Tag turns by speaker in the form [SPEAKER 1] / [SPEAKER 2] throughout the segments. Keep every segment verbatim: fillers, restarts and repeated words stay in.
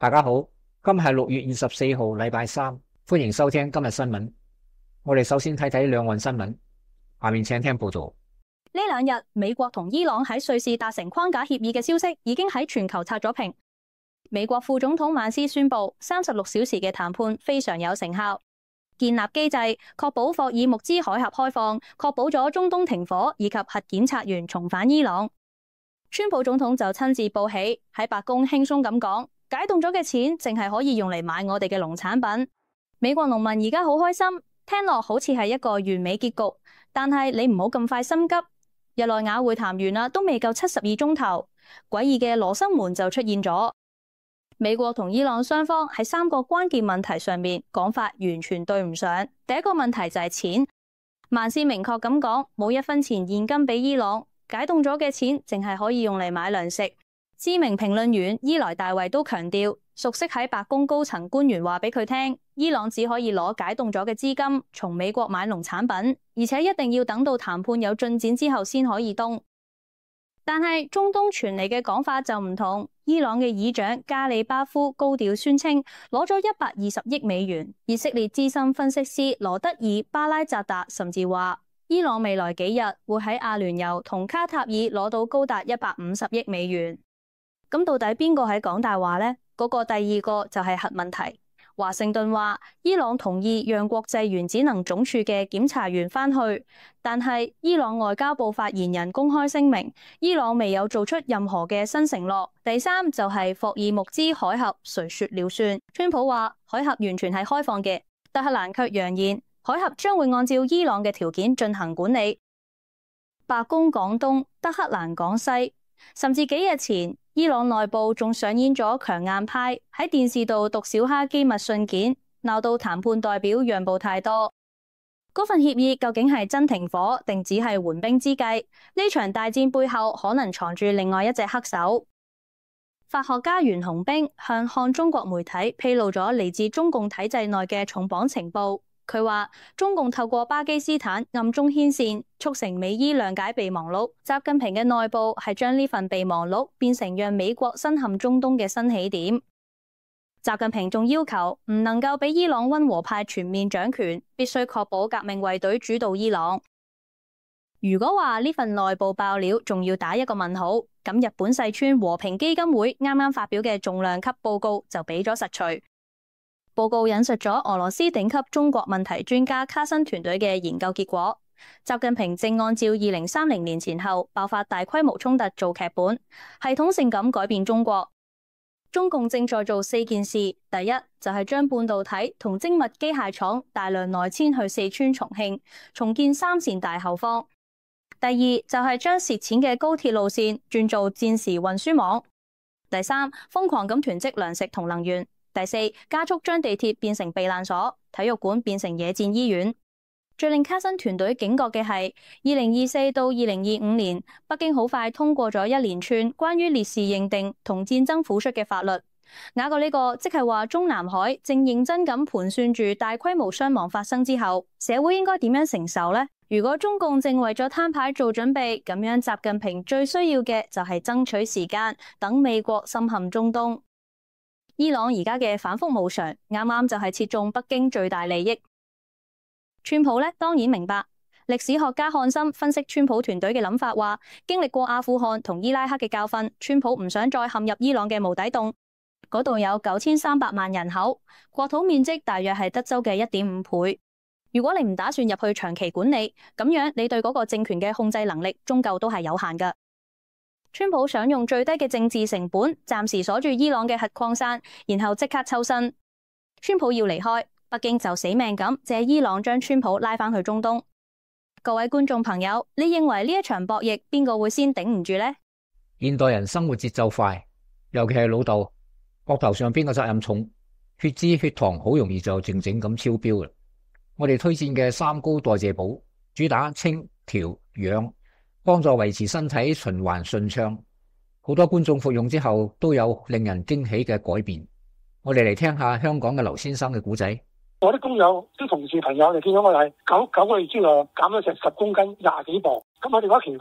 [SPEAKER 1] 大家好，今日係六月二十四號，禮拜三，歡迎收聽今日新聞。我哋首先睇睇兩岸新聞，下面請聽報道。
[SPEAKER 2] 呢兩日，美國同伊朗喺瑞士達成框架協議嘅消息已經喺全球刷咗屏。美國副總統曼斯宣布，三十六小時嘅談判非常有成效，建立機制，確保霍爾木茲海峽開放，確保咗中東停火以及核檢察員重返伊朗。川普總統就親自報喜，喺白宮輕鬆咁講，解凍咗嘅錢淨係可以用嚟買我哋嘅農產品。美國農民而家好開心，聽落好似係一個完美結局，但係你唔好咁快心急。日內瓦會談完啦，都未夠七十二鐘頭，詭異嘅羅生門就出現咗。美國同伊朗雙方喺三個關鍵問題上面講法完全對唔上。第一個問題就係錢，曼斯明確咁講，冇一分錢現金俾伊朗，解凍咗嘅錢淨係可以用嚟買糧食。知名評論員伊萊大衛都強調，熟悉喺白宮高層官員話俾佢聽，伊朗只可以攞解凍咗嘅資金從美國買農產品，而且一定要等到談判有進展之後先可以凍。但係中東傳嚟嘅講法就唔同，伊朗嘅議長加里巴夫高調宣稱攞咗一百二十億美元。以色列資深分析師羅德爾巴拉扎達甚至話，伊朗未來幾日會喺阿聯酋同卡塔爾攞到高達一百五十億美元。咁到底邊個喺講大話呢？嗰個第二個就係核問題。華盛頓話，伊朗同意讓國際原子能總署嘅檢查員返去，但係伊朗外交部發言人公開聲明，伊朗未有做出任何嘅新承諾。第三就係霍爾木茲海峽誰說了算。川普話海峽完全係開放嘅，德黑蘭卻揚言海峽將會按照伊朗嘅條件進行管理。白宮講東，德黑蘭講西，甚至幾日前，伊朗內部仲上演咗強硬派喺電視度讀小哈機密信件，鬧到談判代表讓步太多。嗰份協議究竟係真停火定只係緩兵之計？呢場大戰背後可能藏住另外一隻黑手。法學家袁洪兵向看中國媒體披露咗嚟自中共體制內嘅重磅情報。佢話中共透過巴基斯坦暗中牽線，促成美伊諒解備忘錄。習近平嘅內部係將呢份備忘錄變成讓美國身陷中東嘅新起點。習近平仲要求唔能夠俾伊朗溫和派全面掌權，必須確保革命衛隊主導伊朗。如果話呢份內部爆料仲要打一個問號，咁日本世川和平基金會啱啱發表嘅重量級報告就俾咗實錘。報告引述咗俄羅斯頂級中國問題專家卡申團隊嘅研究結果，習近平正按照二零三零年前後爆發大規模衝突做劇本，系統性咁改變中國。中共正在做四件事，第一就係將半導體同精密機械廠大量內遷去四川重慶，重建三線大後方；第二就係將蝕錢嘅高鐵路線轉做戰時運輸網；第三瘋狂咁囤積糧食同能源。第四，加速將地鐵變成避難所，體育館變成野戰醫院。最令卡申團隊警覺嘅係，二零二四到二零二五年，北京好快通過咗一連串關於烈士認定同戰爭撫恤嘅法律。雅過呢個，即係話中南海正認真咁盤算住大規模傷亡發生之後，社會應該點樣承受呢？如果中共正為咗攤牌做準備，咁樣習近平最需要嘅就係爭取時間，等美國深陷中東。伊朗而家嘅反覆無常，啱啱就係切中北京最大利益。川普咧當然明白，歷史學家漢森分析川普團隊嘅諗法話，經歷過阿富汗同伊拉克嘅教訓，川普唔想再陷入伊朗嘅無底洞。嗰度有九千三百萬人口，國土面積大約係德州嘅一點五倍。如果你唔打算入去長期管理，咁樣你對嗰個政權嘅控制能力終究都係有限㗎。川普想用最低嘅政治成本，暫時鎖住伊朗嘅核礦山，然後即刻抽身。川普要離開，北京就死命咁借伊朗將川普拉返去中東。各位觀眾朋友，你認為呢一場博弈邊個會先頂唔住呢？
[SPEAKER 1] 現代人生活節奏快，尤其係老豆，膊頭上邊嘅責任重，血脂血糖好容易就靜靜咁超標啦。我哋推薦嘅三高代謝寶，主打清調養，幫助維持身體循環順暢，好多觀眾服用之後都有令人驚喜嘅改變。我哋嚟聽下香港嘅劉先生嘅故仔。
[SPEAKER 3] 我啲工友、啲同事朋友就見到我係九九個月之內減咗成十公斤、廿幾磅，咁我哋覺得奇怪啦。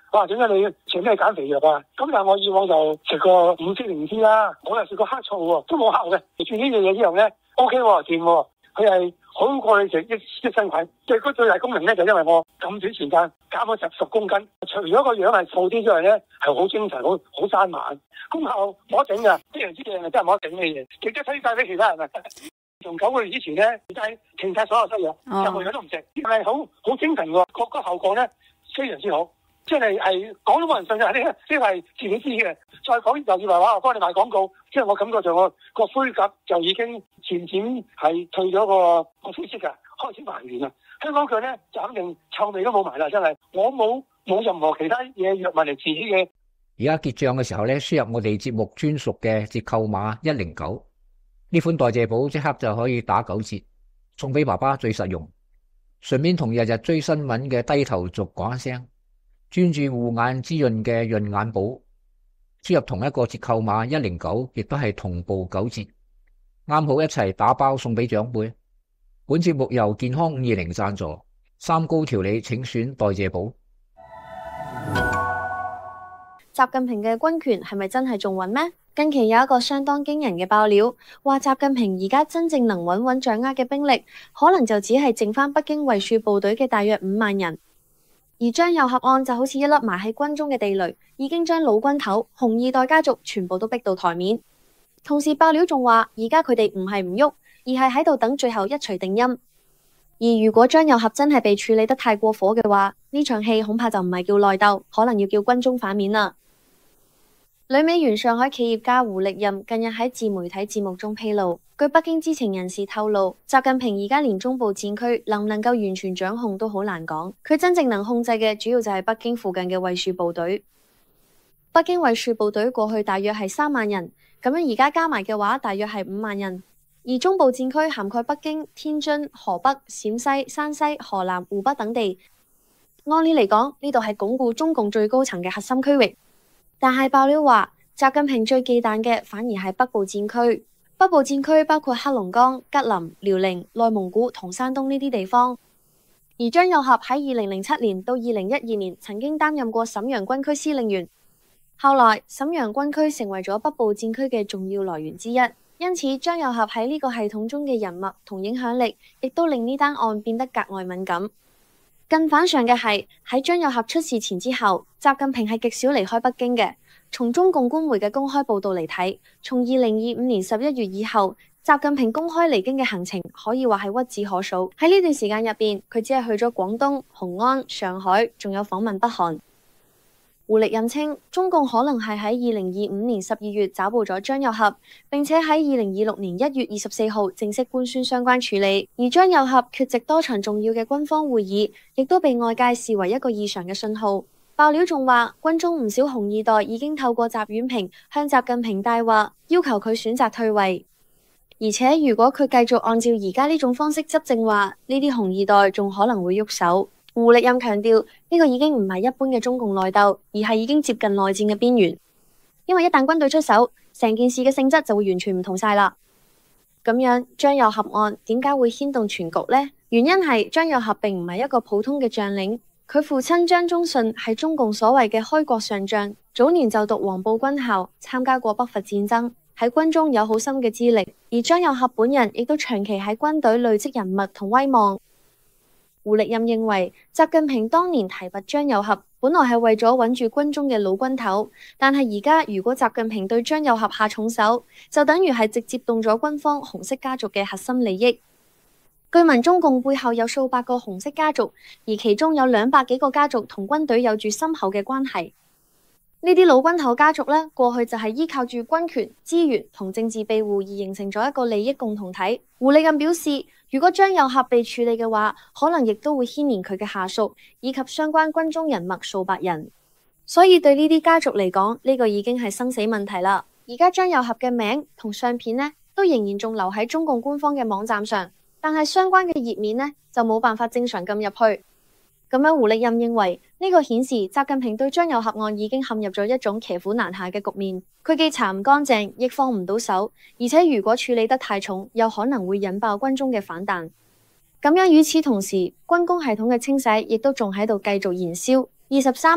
[SPEAKER 3] 哇，點解你食咩減肥藥啊？咁但係我以往就食過五色靈芝啦，我又食過黑醋喎，都冇效嘅。食呢樣嘢之後咧 ，O K 喎，掂喎，佢係好過你食益益生菌。最最大功能咧，就因為我咁短時間減咗十十公斤，除咗個樣係瘦啲之外咧，係好精神，好好生猛，功效冇得頂㗎，非常之靚啊，真係冇得頂嘅嘢，值得推介俾其他人啊！從九個月之前咧，就係停晒所有西藥，任何藥都唔食，係好好精神喎，個個效果咧非常之好。即係係講都冇人信嘅，呢啲係自己知嘅。再講又以為話我幫你賣廣告，即係我感覺上我個灰甲就已經漸漸係退咗個個灰色㗎，開始還原啦。香港腳咧就肯定臭味都冇埋啦，真係我冇冇任何其他嘢藥物嚟治嘅。
[SPEAKER 1] 而家結帳嘅時候咧，輸入我哋節目專屬嘅折扣碼一零九，呢款代謝寶即刻就可以打九折，送俾爸爸最實用。順便同日日追新聞嘅低頭族講一聲。專注護眼滋潤嘅潤眼寶，輸入同一個折扣碼一零九，亦都係同步九折，啱好一齊打包送俾長輩。本節目由健康五二零贊助，三高調理請選代謝寶。
[SPEAKER 4] 習近平嘅軍權係咪真係仲穩咩？近期有一個相當驚人嘅爆料，話習近平而家真正能穩穩掌握嘅兵力，可能就只係剩翻北京衛戍部隊嘅大約五萬人。而張又俠案就好似一粒埋喺軍中嘅地雷，已經將老軍頭、紅二代家族全部都逼到台面。同時爆料仲話，而家佢哋唔係唔喐，而係喺度等最後一錘定音。而如果張又俠真係被處理得太過火嘅話，呢場戲恐怕就唔係叫內鬥，可能要叫軍中反面啦。旅美原上海企業家胡力任近日喺自媒體節目中披露，據北京知情人士透露，習近平而家連中部戰區能唔能夠完全掌控都好難講，佢真正能控制嘅主要就係北京附近嘅衛戍部隊。北京衛戍部隊過去大約係三萬人，咁樣而家加埋嘅話，大約係五萬人。而中部戰區涵蓋北京、天津、河北、陝西、山西、河南、湖北等地。按理嚟講，呢度係鞏固中共最高層嘅核心區域。但係爆料話，習近平最忌憚嘅反而係北部戰區。北部戰區包括黑龍江、吉林、遼寧、內蒙古同山東呢啲地方。而張又俠喺二零零七年到二零一二年曾經擔任過瀋陽軍區司令員，後來瀋陽軍區成為咗北部戰區嘅重要來源之一。因此，張又俠喺呢個系統中嘅人脈同影響力，亦都令呢單案變得格外敏感。更反常嘅係，喺張又俠出事前之後，習近平係極少離開北京嘅。從中共官媒嘅公開報道嚟睇，從二零二五年十一月以後，習近平公開離京嘅行程可以話係屈指可數。喺呢段時間入邊，佢只係去咗廣東、雄安、上海，仲有訪問北韓。胡力任稱，中共可能係喺二零二五年十二月抓捕咗張又俠，並且喺二零二六年一月二十四號正式官宣相關處理。而張又俠缺席多場重要嘅軍方會議，亦都被外界視為一個異常嘅信號。爆料仲話，軍中唔少紅二代已經透過習遠平向習近平帶話，要求佢選擇退位。而且如果佢繼續按照而家呢種方式執政話，呢啲紅二代仲可能會喐手。胡力任強調，呢個已經唔係一般嘅中共內鬥，而係已經接近內戰嘅邊緣。因為一旦軍隊出手，成件事嘅性質就會完全唔同晒啦。咁樣張又俠案點解會牽動全局呢？原因係張又俠並唔係一個普通嘅將領，佢父親張宗遜係中共所謂嘅開國上將，早年就讀黃埔軍校，參加過北伐戰爭，喺軍中有好深嘅資歷。而張又俠本人亦都長期喺軍隊累積人脈同威望。胡力任認為，習近平當年提拔張又俠，本來係為咗穩住軍中嘅老軍頭，但係而家如果習近平對張又俠下重手，就等於係直接動咗軍方紅色家族嘅核心利益。據聞中共背後有數百個紅色家族，而其中有兩百幾個家族同軍隊有住深厚嘅關係。呢啲老軍頭家族呢，過去就係依靠住軍權、資源同政治庇護而形成咗一個利益共同體。胡力任表示，如果張又俠被處理嘅話，可能亦都會牽連佢嘅下屬以及相關軍中人脈數百人。所以對呢啲家族嚟講，呢個已經係生死問題啦。而家張又俠嘅名同相片呢，都仍然仲留喺中共官方嘅網站上，但係相關嘅頁面呢，就冇辦法正常撳入去。咁樣胡力任認為呢個顯示習近平對張又俠案已經陷入咗一種騎虎難下嘅局面，佢既查唔乾淨，亦放唔到手，而且如果處理得太重，有可能會引爆軍中嘅反彈。咁樣與此同時，軍工系統嘅清洗亦都仲喺度繼續燃燒。二十三號，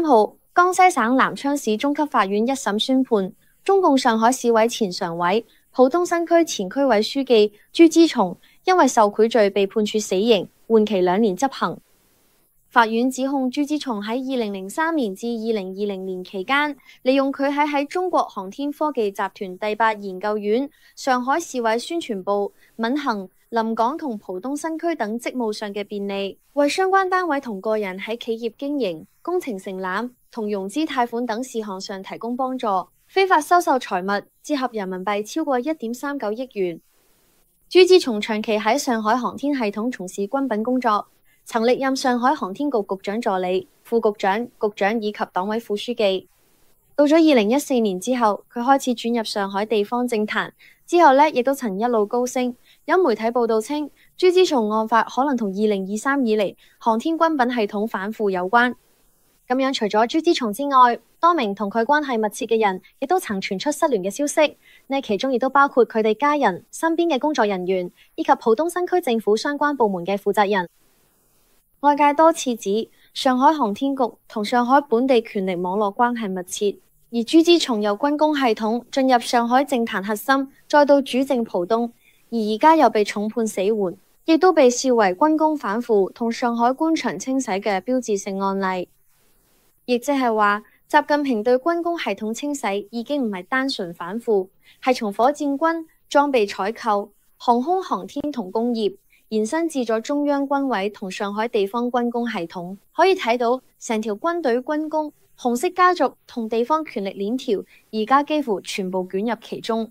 [SPEAKER 4] 江西省南昌市中級法院一審宣判，中共上海市委前常委、浦東新區前區委書記朱之松因為受賄罪被判處死刑，緩期兩年執行。法院指控朱之松喺二零零三年至二零二零年期間，利用佢喺喺中國航天科技集團第八研究院、上海市委宣傳部、閔行、臨港同浦東新區等職務上嘅便利，為相關單位同個人喺企業經營、工程承攬同融資貸款等事項上提供幫助，非法收受財物，折合人民幣超過一點三九億元。朱之松長期喺上海航天系統從事軍品工作，曾歷任上海航天局局長助理、副局長、局長以及黨委副書記。到咗二零一四年之後，佢開始轉入上海地方政壇，之後呢亦都曾一路高升。有媒體報道稱，朱之松案發可能同二零二三以嚟航天軍品系統反腐有關。咁樣除咗朱之松之外，多名同佢關係密切嘅人亦都曾傳出失聯嘅消息，呢其中亦都包括佢哋家人、身邊嘅工作人員以及浦東新區政府相關部門嘅負責人。外界多次指上海航天局同上海本地權力網絡關係密切，而朱之松由軍工系統進入上海政壇核心，再到主政浦東，而而家又被重判死緩，亦都被視為軍工反腐同上海官場清洗嘅標誌性案例。亦即係話，習近平對軍工系統清洗已經唔係單純反腐，係從火箭軍、裝備採購、航空航天同工業延伸至咗中央軍委同上海地方軍工系統，可以睇到成條軍隊軍工、紅色家族同地方權力鏈條，而家幾乎全部捲入其中。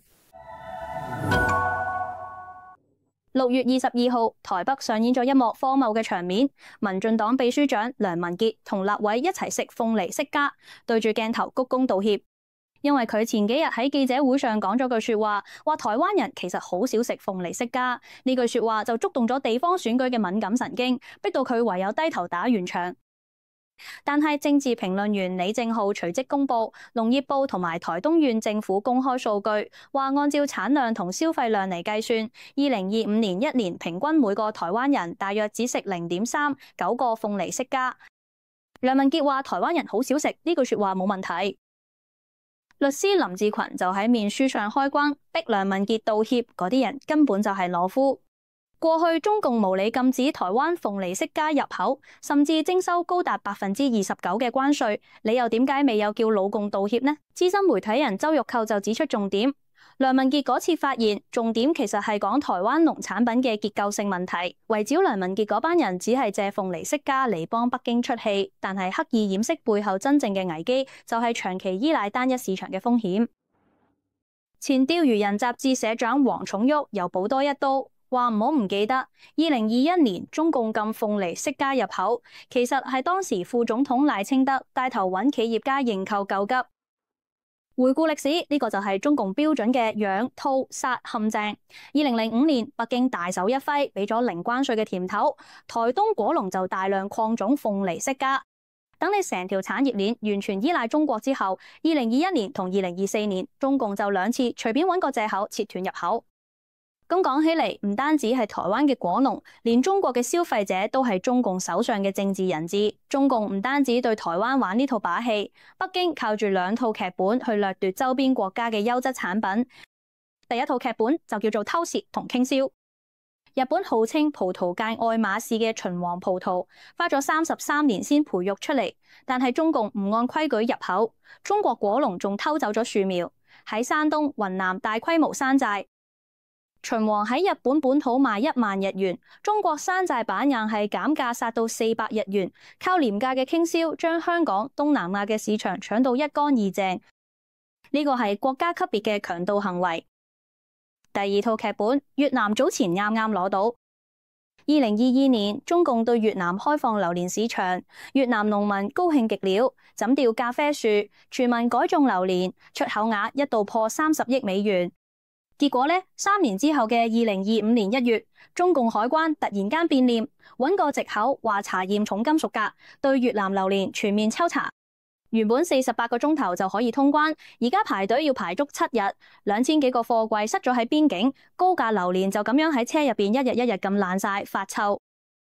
[SPEAKER 2] 六月二十二號，台北上演咗一幕荒謬嘅場面，民進黨秘書長梁文傑同立委一齊食鳳梨釋迦，對住鏡頭鞠躬道歉。因為佢前幾日喺記者會上講咗句說話，話台灣人其實好少食鳳梨釋迦，呢句說話就觸動咗地方選舉嘅敏感神經，逼到佢唯有低頭打圓場。但係政治評論員李正浩隨即公布，農業部同埋台東縣政府公開數據，話按照產量同消費量嚟計算，二零二五年一年平均每個台灣人大約只食零點三九個鳳梨釋迦。梁文傑話台灣人好少食，呢句說話冇問題。律師林志群就喺面書上開關，逼梁文傑道歉，嗰啲人根本就係懦夫。過去中共無理禁止台灣鳳梨釋迦入口，甚至徵收高達百分之二十九嘅關稅，你又點解未有叫老共道歉呢？資深媒體人周玉蔻就指出重點，梁文傑嗰次發言重點其實係講台灣農產品嘅結構性問題，圍剿梁文傑嗰班人只係借鳳梨釋迦嚟幫北京出氣，但係刻意掩飾背後真正嘅危機，就係長期依賴單一市場嘅風險。前釣魚人雜誌社長黃寵旭又補多一刀，話唔好唔記得，二零二一年中共禁鳳梨釋迦入口，其實係當時副總統賴清德帶頭揾企業家認購救急。回顧歷史，呢、這個就係中共標準嘅養套殺陷阱。二零零五年，北京大手一揮，俾咗零關稅嘅甜頭，台東果農就大量擴種鳳梨釋迦。等你成條產業鏈完全依賴中國之後，二零二一年同二零二四年，中共就兩次隨便揾個借口切斷入口。咁講起嚟，唔單止係台灣嘅果農，連中國嘅消費者都係中共手上嘅政治人質。中共唔單止對台灣玩呢套把戲，北京靠住兩套劇本去掠奪周邊國家嘅優質產品。第一套劇本就叫做偷竊同傾銷。日本號稱葡萄界愛馬仕嘅秦皇葡萄，花咗三十三年先培育出嚟，但係中共唔按規矩入口，中國果農仲偷走咗樹苗，喺山東、雲南大規模山寨。秦皇喺日本本土賣一萬日元，中國山寨版硬係減價殺到四百日元，靠廉價嘅傾銷將香港、東南亞嘅市場搶到一乾二淨。呢個係國家級別嘅強盜行為。第二套劇本，越南早前啱啱攞到。二零二二年，中共對越南開放榴蓮市場，越南農民高興極了，斬掉咖啡樹，全民改種榴蓮，出口額一度破三十億美元。結果呢，三年之後嘅二零二五年一月，中共海關突然間變臉，揾個藉口話查驗重金屬鎘，對越南榴蓮全面抽查。原本四十八個鐘頭就可以通關，而家排隊要排足七日，兩千幾個貨櫃塞咗喺邊境，高價榴蓮就咁樣喺車入邊一日一日咁爛晒發臭。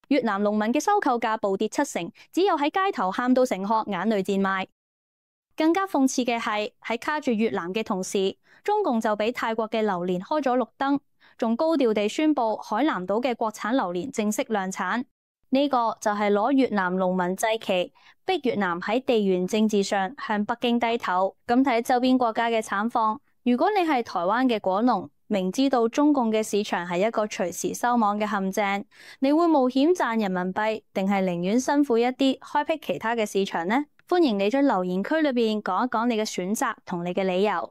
[SPEAKER 2] 越南農民嘅收購價暴跌七成，只有喺街頭喊到成殼，眼淚賤賣。更加諷刺嘅係，喺卡住越南嘅同時，中共就俾泰國嘅榴蓮開咗綠燈，仲高調地宣布海南島嘅國產榴蓮正式量產。呢個就係攞越南農民祭旗，逼越南喺地緣政治上向北京低頭。咁睇周邊國家嘅慘況，如果你係台灣嘅果農，明知道中共嘅市場係一個隨時收網嘅陷阱，你會冒險賺人民幣，定係寧願辛苦一啲，開闢其他嘅市場呢？歡迎你喺留言區裏邊講一講你嘅選擇同你嘅理由。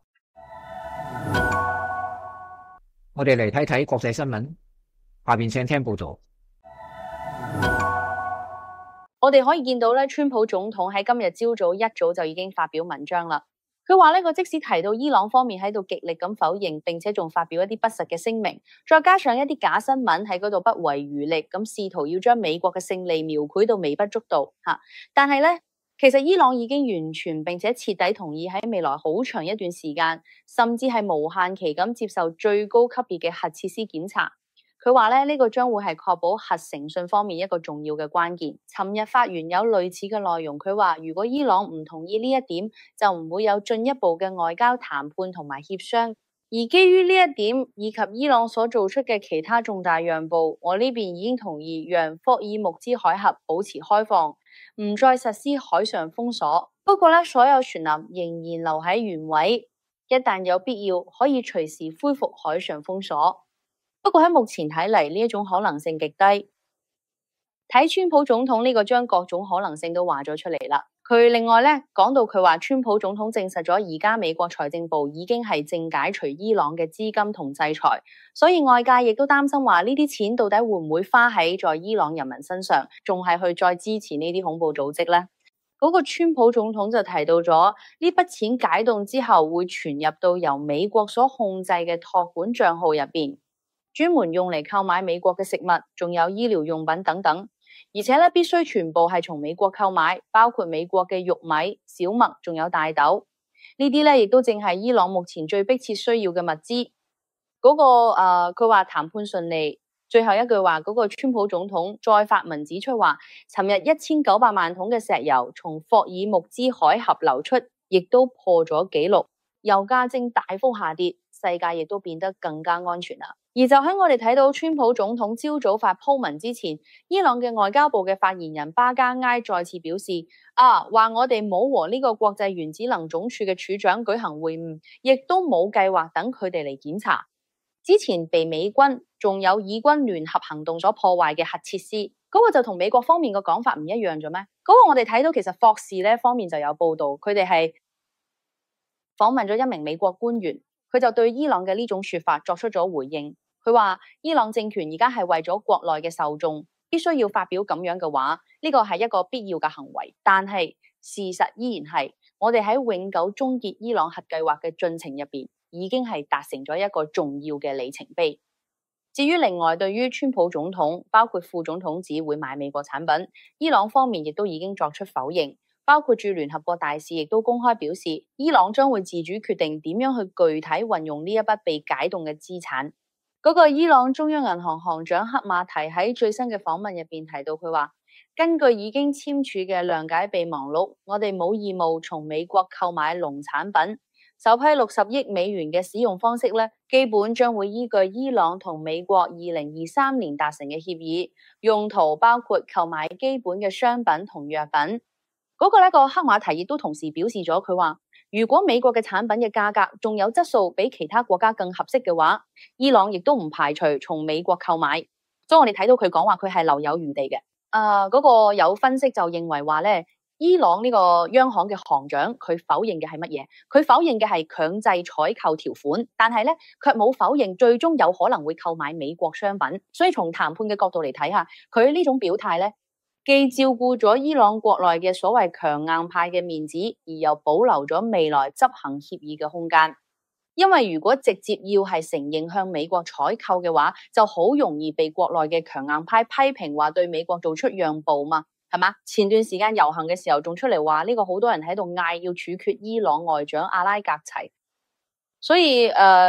[SPEAKER 1] 我哋嚟睇睇國際新聞，下邊請聽報道。
[SPEAKER 5] 我哋可以見到咧，川普總統喺今日朝早一早就已經發表文章啦。佢話呢個即使提到伊朗方面喺度極力咁否認，並且仲發表一啲不實嘅聲明，再加上一啲假新聞喺嗰度不遺餘力咁試圖要將美國嘅勝利描繪到微不足道吓。但係咧，其實伊朗已經完全並且徹底同意喺未來好長一段時間，甚至係無限期咁接受最高級別嘅核設施檢查。佢話咧，呢個將會係確保核誠信方面一個重要嘅關鍵。尋日發完有類似嘅內容，佢話如果伊朗唔同意呢一點，就唔會有進一步嘅外交談判同埋協商。而基於呢一點以及伊朗所做出嘅其他重大讓步，我呢邊已經同意讓霍爾木茲海峽保持開放，唔再實施海上封鎖。不過咧，所有船艦仍然留喺原位，一旦有必要，可以隨時恢復海上封鎖。不過喺目前睇嚟，呢一種可能性極低。睇川普總統呢個將各種可能性都話咗出嚟啦。佢另外咧講到佢話，川普總統證實咗而家美國財政部已經係正解除伊朗嘅資金同制裁，所以外界亦都擔心話呢啲錢到底會唔會花喺在伊朗人民身上，仲係去再支持呢啲恐怖組織呢？嗰個川普總統就提到咗呢筆錢解凍之後會傳入到由美國所控制嘅託管賬號入邊，專門用嚟購買美國嘅食物，仲有醫療用品等等，而且咧必須全部係從美國購買，包括美國嘅玉米、小麥，仲有大豆。呢啲咧亦都正係伊朗目前最迫切需要嘅物資。嗰、那個誒，佢話談判順利。最後一句話，嗰、那個川普總統再發文指出話，尋日一千九百萬桶嘅石油從霍爾木茲海峽流出，亦都破咗紀錄，油價正大幅下跌，世界亦都變得更加安全啦。而就喺我哋睇到川普總統朝早發鋪文之前，伊朗嘅外交部嘅發言人巴加埃再次表示，啊，話我哋冇和呢個國際原子能總署嘅處長舉行會晤，亦都冇計劃等佢哋嚟檢查之前被美軍仲有以軍聯合行動所破壞嘅核設施。嗰、那個就同美國方面嘅講法唔一樣咗咩？嗰、那個我哋睇到其實霍士呢方面就有報道，佢哋係訪問咗一名美國官員，佢就對伊朗嘅呢種說法作出咗回應。佢話伊朗政權而家係為咗國內嘅受眾，必須要發表咁樣嘅話，呢個係一個必要嘅行為。但係事實依然係，我哋喺永久終結伊朗核計劃嘅進程入邊，已經係達成咗一個重要嘅里程碑。至於另外對於川普總統，包括副總統指會買美國產品，伊朗方面亦都已經作出否認，包括駐聯合國大使亦都公開表示，伊朗將會自主決定點樣去具體運用呢一筆被解凍嘅資產。嗰個伊朗中央銀行行長克馬提喺最新嘅訪問入邊提到，佢話根據已經簽署嘅諒解備忘錄，我哋冇義務從美國購買農產品。首批六十億美元嘅使用方式咧，基本將會依據伊朗同美國二零二三年達成嘅協議，用途包括購買基本嘅商品同藥品。嗰個呢個克馬提亦都同時表示咗，佢話如果美國嘅產品嘅價格仲有質素比其他國家更合適嘅話，伊朗亦都唔排除從美國購買。所以我哋睇到佢講話佢係留有餘地嘅。誒、呃，嗰、那個有分析就認為話咧，伊朗呢個央行嘅行長佢否認嘅係乜嘢？佢否認嘅係強制採購條款，但係咧卻冇否認最終有可能會購買美國商品。所以從談判嘅角度嚟睇下，佢呢種表態咧，既照顧咗伊朗國內嘅所謂強硬派嘅面子，而又保留咗未來執行協議嘅空間。因為如果直接要係承認向美國採購嘅話，就好容易被國內嘅強硬派批評話對美國做出讓步嘛，係嘛？前段時間遊行嘅時候仲出嚟話呢個好多人喺度嗌要處決伊朗外長阿拉格齊。所以誒、呃，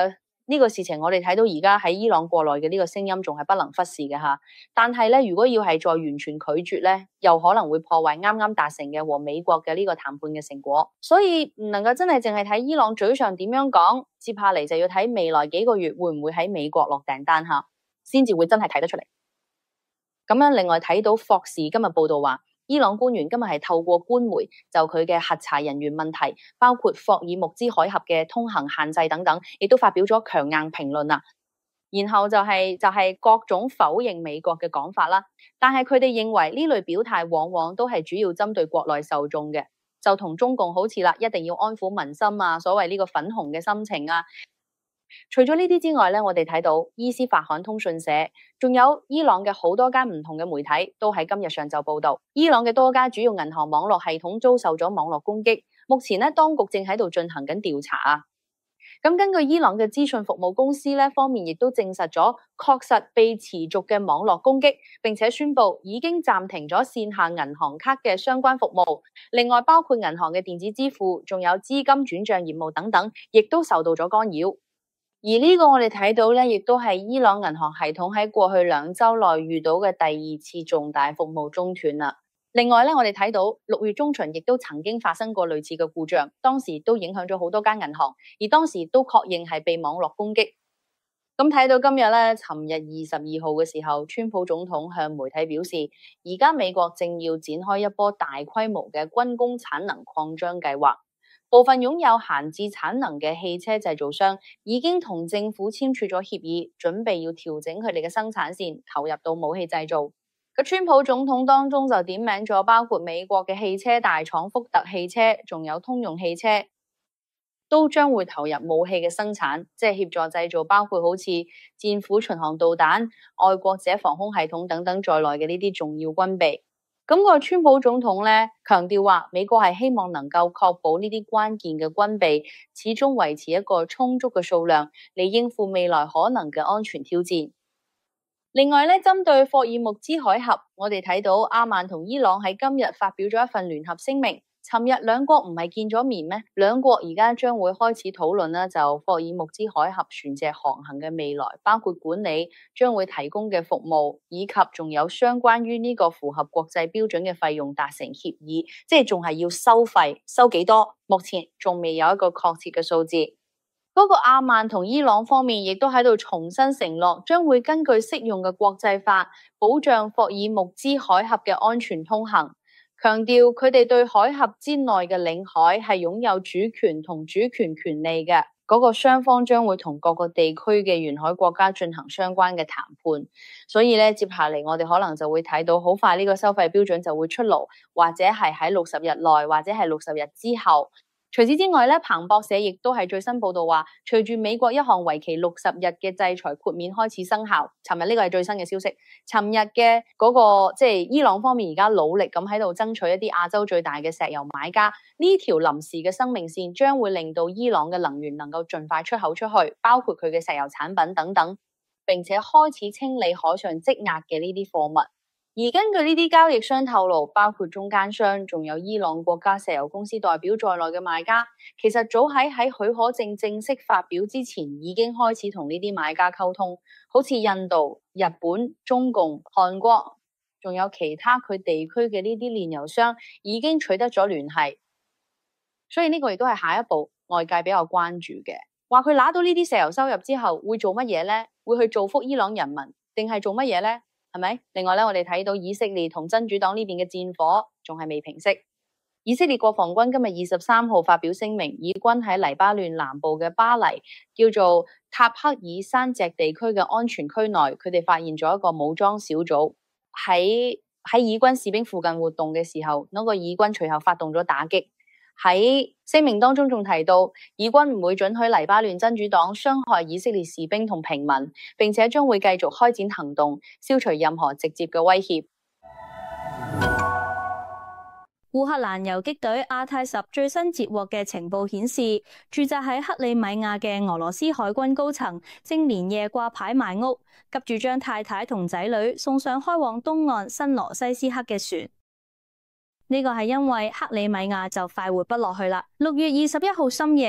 [SPEAKER 5] 呢個事情我哋睇到而家喺伊朗國內嘅呢個聲音仲係不能忽視嘅嚇，但係咧如果要係再完全拒絕咧，又可能會破壞啱啱達成嘅和美國嘅呢個談判嘅成果，所以唔能夠真係淨係睇伊朗嘴上點樣講，接下嚟就要睇未來幾個月會唔會喺美國落訂單嚇，先至會真係睇得出嚟。咁樣另外睇到霍士今日報道話，伊朗官員今日係透過官媒就佢嘅核查人員問題，包括霍爾木茲海峽嘅通行限制等等，亦都發表咗強硬評論啊。然後就係、是、就係、是、各種否認美國嘅講法啦。但係佢哋認為呢類表態往往都係主要針對國內受眾嘅，就同中共好似啦，一定要安撫民心啊，所謂呢個粉紅嘅心情啊。除咗呢啲之外咧，我哋睇到伊斯法罕通訊社，仲有伊朗嘅好多間唔同嘅媒體都喺今日上晝報道，伊朗嘅多家主要銀行網絡系統遭受咗網絡攻擊。目前咧，當局正喺度進行緊調查啊。咁根據伊朗嘅資訊服務公司咧方面，亦都證實咗確實被持續嘅網絡攻擊，並且宣布已經暫停咗線下銀行卡嘅相關服務。另外，包括銀行嘅電子支付，仲有資金轉賬業務等等，亦都受到咗干擾。而呢個我哋睇到咧，亦都係伊朗銀行系統喺過去兩週內遇到嘅第二次重大服務中斷啦。另外咧，我哋睇到六月中旬亦都曾經發生過類似嘅故障，當時都影響咗好多間銀行，而當時都確認係被網絡攻擊。咁睇到今日咧，尋日二十二號嘅時候，川普總統向媒體表示，而家美國正要展開一波大規模嘅軍工產能擴張計劃。部分擁有閒置產能嘅汽車製造商已經同政府簽署咗協議，準備要調整佢哋嘅生產線，投入到武器製造。個川普總統當中就點名咗包括美國嘅汽車大廠福特汽車，仲有通用汽車，都將會投入武器嘅生產，即係協助製造包括好似戰斧巡航導彈、愛國者防空系統等等在內嘅呢啲重要軍備。咁個川普總統咧強調話，美國係希望能夠確保呢啲關鍵嘅軍備始終維持一個充足嘅數量，嚟應付未來可能嘅安全挑戰。另外咧，針對霍爾木茲海峽，我哋睇到阿曼同伊朗喺今日發表咗一份聯合聲明。尋日兩國唔係見咗面咩？兩國而家將會開始討論啦，就霍爾木茲海峽船隻航行嘅未來，包括管理將會提供嘅服務，以及仲有相關於呢個符合國際標準嘅費用達成協議，即係仲係要收費，收幾多？目前仲未有一個確切嘅數字。嗰個阿曼同伊朗方面亦都喺度重新承諾，將會根據適用嘅國際法保障霍爾木茲海峽嘅安全通行。強調佢哋對海峽之內嘅領海係擁有主權同主權權利嘅，嗰個雙方將會同各個地區嘅沿海國家進行相關嘅談判。所以咧，接下嚟我哋可能就會睇到好快呢個收費標準就會出爐，或者係喺六十日內，或者係六十日之後。除此之外咧，彭博社亦都係最新報道話，隨住美國一項為期六十日嘅制裁豁免開始生效，尋日呢個係最新嘅消息。尋日嘅嗰個即係伊朗方面而家努力咁喺度爭取一啲亞洲最大嘅石油買家，呢條臨時嘅生命線將會令到伊朗嘅能源能夠盡快出口出去，包括佢嘅石油產品等等，並且開始清理海上積壓嘅呢啲貨物。而根據呢啲交易商透露，包括中間商，仲有伊朗國家石油公司代表在內嘅買家，其實早喺喺許可證正式發表之前，已經開始同呢啲買家溝通，好似印度、日本、中共、韓國，仲有其他佢地區嘅呢啲煉油商，已經取得咗聯繫。所以呢個亦都係下一步外界比較關注嘅，話佢拿到呢啲石油收入之後會做乜嘢呢？會去造福伊朗人民，定係做乜嘢呢？係咪？另外咧，我哋睇到以色列同真主黨呢邊嘅戰火仲係未平息。以色列國防軍今日二十三號發表聲明，以軍喺黎巴嫩南部嘅巴黎叫做塔克爾山脊地區嘅安全區內，佢哋發現咗一個武裝小組喺喺以軍士兵附近活動嘅時候，嗰、那個以軍隨後發動咗打擊。喺聲明當中仲提到，以軍唔會准許黎巴嫩真主黨傷害以色列士兵同平民，並且將會繼續開展行動，消除任何直接嘅威脅。
[SPEAKER 2] 烏克蘭游擊隊阿泰什最新截獲嘅情報顯示，駐紮喺克里米亞嘅俄羅斯海軍高層正連夜掛牌賣屋，急住將太太同仔女送上開往東岸新羅西斯克嘅船。呢個係因為克里米亞就快活不落去啦。六月二十一號深夜，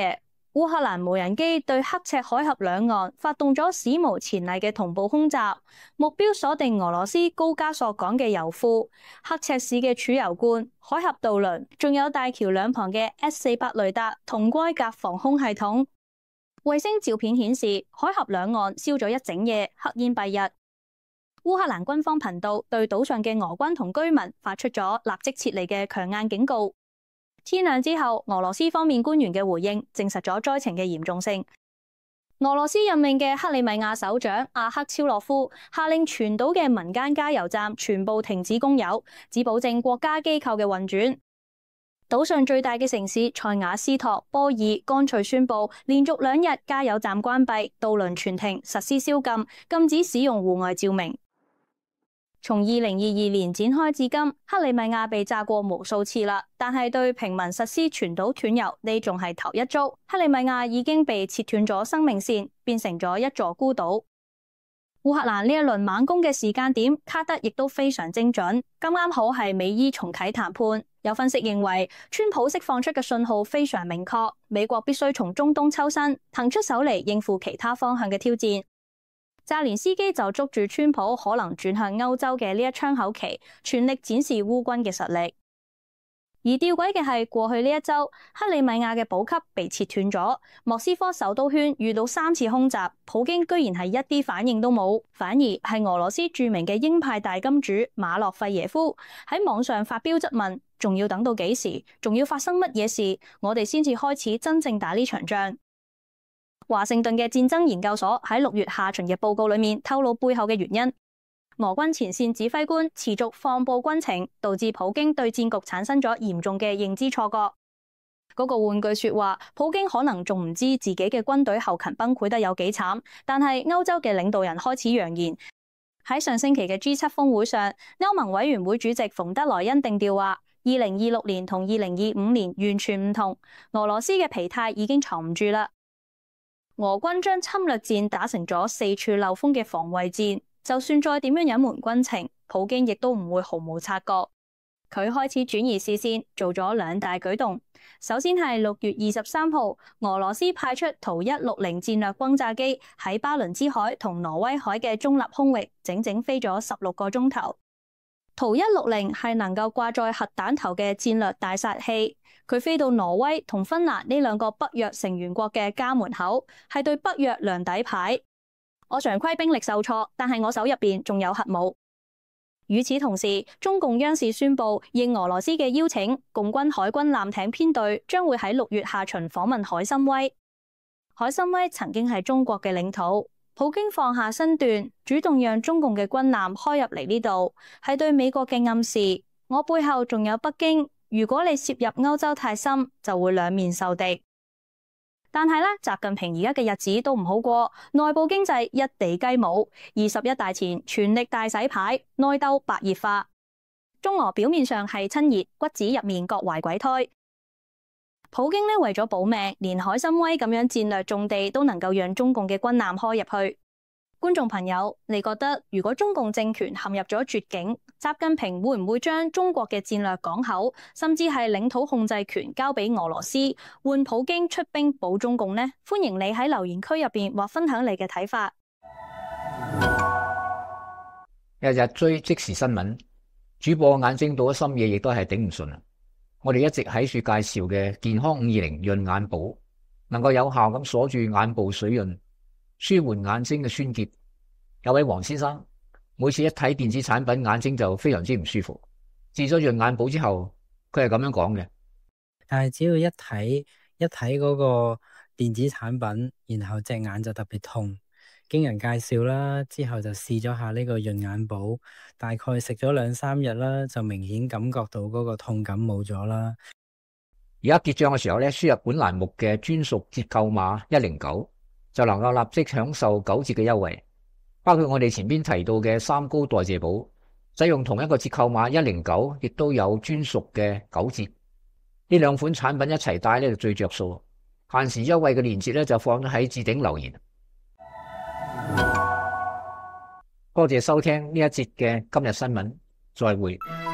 [SPEAKER 2] 烏克蘭無人機對刻赤海峽兩岸發動咗史無前例嘅同步空襲，目標鎖定俄羅斯高加索港嘅油庫、刻赤市嘅儲油罐、海峽渡輪，仲有大橋兩旁嘅 S 四百雷達同埃格防空系統。衛星照片顯示，海峽兩岸燒咗一整夜，黑煙蔽日。烏克蘭軍方頻道對島上嘅俄軍同居民發出咗立即撤離嘅強硬警告。天亮之後，俄羅斯方面官員嘅回應證實咗災情嘅嚴重性。俄羅斯任命嘅克里米亞首長阿克超洛夫下令全島嘅民間加油站全部停止供油，只保證國家機構嘅運轉。島上最大嘅城市塞瓦斯托波爾乾脆宣布連續兩日加油站關閉，渡輪全停，實施宵禁，禁止使用戶外照明。從二零二二年展開至今，克里米亞被炸過無數次啦，但係對平民實施全島斷油，呢仲係頭一遭。克里米亞已經被切斷咗生命線，變成咗一座孤島。烏克蘭呢一輪猛攻嘅時間點卡得亦都非常精準，啱啱好係美伊重啟談判。有分析認為，川普釋放出嘅信號非常明確，美國必須從中東抽身，騰出手嚟應付其他方向嘅挑戰。澤連斯基就捉住川普可能轉向歐洲嘅呢一窗口期，全力展示烏軍嘅實力。而吊詭嘅係，過去呢一周，克里米亞嘅補給被切斷咗，莫斯科首都圈遇到三次空襲，普京居然係一啲反應都冇，反而係俄羅斯著名嘅鷹派大金主馬洛費耶夫喺網上發飆質問，仲要等到幾時？仲要發生乜嘢事？我哋先至開始真正打呢場仗。華盛頓嘅戰爭研究所喺六月下旬嘅報告裏面透露背後嘅原因，俄軍前線指揮官持續放佈軍情，導致普京對戰局產生咗嚴重嘅認知錯覺。嗰、那個換句說話，普京可能仲唔知自己嘅軍隊後勤崩潰得有幾慘，但係歐洲嘅領導人開始揚言。喺上星期嘅 G 七峰會上，歐盟委員會主席馮德萊恩定調話，二零二六年同二零二五年完全唔同，俄羅斯嘅疲態已經藏唔住啦。俄軍將侵略戰打成咗四處漏風嘅防衛戰，就算再點樣隱瞞軍情，普京亦都唔會毫無察覺。佢開始轉移視線，做咗兩大舉動。首先係六月二十三號，俄羅斯派出圖一六零戰略轟炸機喺巴倫支海同挪威海嘅中立空域整整飛咗十六個鐘頭。圖一六零係能夠掛載核彈頭嘅戰略大殺器。佢飛到挪威同芬蘭呢兩個北約成員國嘅家門口，係對北約量底牌。我常規兵力受挫，但係我手入邊仲有核武。與此同時，中共央視宣布，應俄羅斯嘅邀請，共軍海軍艦艇編隊將會喺六月下旬訪問海參崴。海參崴曾經係中國嘅領土，普京放下身段，主動讓中共嘅軍艦開入嚟呢度，係對美國嘅暗示。我背後仲有北京。如果你涉入歐洲太深，就會兩面受敵。但係咧，習近平而家嘅日子都唔好過，內部經濟一地雞毛，二十一大前全力大洗牌，內鬥白熱化。中俄表面上係親熱，骨子入面各懷鬼胎。普京呢，為咗保命，連海參崴咁樣戰略重地都能夠讓中共嘅軍艦開入去。觀眾朋友，你覺得如果中共政權陷入咗絕境，習近平會唔會將中國嘅戰略港口，甚至係領土控制權交俾俄羅斯，換普京出兵保中共呢？歡迎你喺留言區入邊或分享你嘅睇法。
[SPEAKER 1] 日日追即時新聞，主播眼睛到咗深夜亦都係頂唔順啦。我哋一直喺處介紹嘅健康五二零潤眼寶，能夠有效咁鎖住眼部水潤，舒緩眼睛嘅酸澀。有位黃先生每次一睇電子產品，眼睛就非常之唔舒服。治咗潤眼寶之後，佢係咁樣講嘅。
[SPEAKER 6] 但係只要一睇一睇嗰個電子產品，然後隻眼就特別痛。經人介紹啦，之後就試咗下呢個潤眼寶，大概食咗兩三日啦，就明顯感覺到嗰個痛感冇咗啦。
[SPEAKER 1] 而家結賬嘅時候咧，輸入本欄目嘅專屬折扣碼一零九，就能夠立即享受九折嘅優惠。包括我哋前邊提到嘅三高代謝寶，使用同一個折扣碼一零九，亦都有專屬嘅九折。呢兩款產品一齊帶咧就最着數。限時優惠嘅鏈接咧就放咗喺置頂留言。多謝收聽呢一節嘅今日新聞，再會。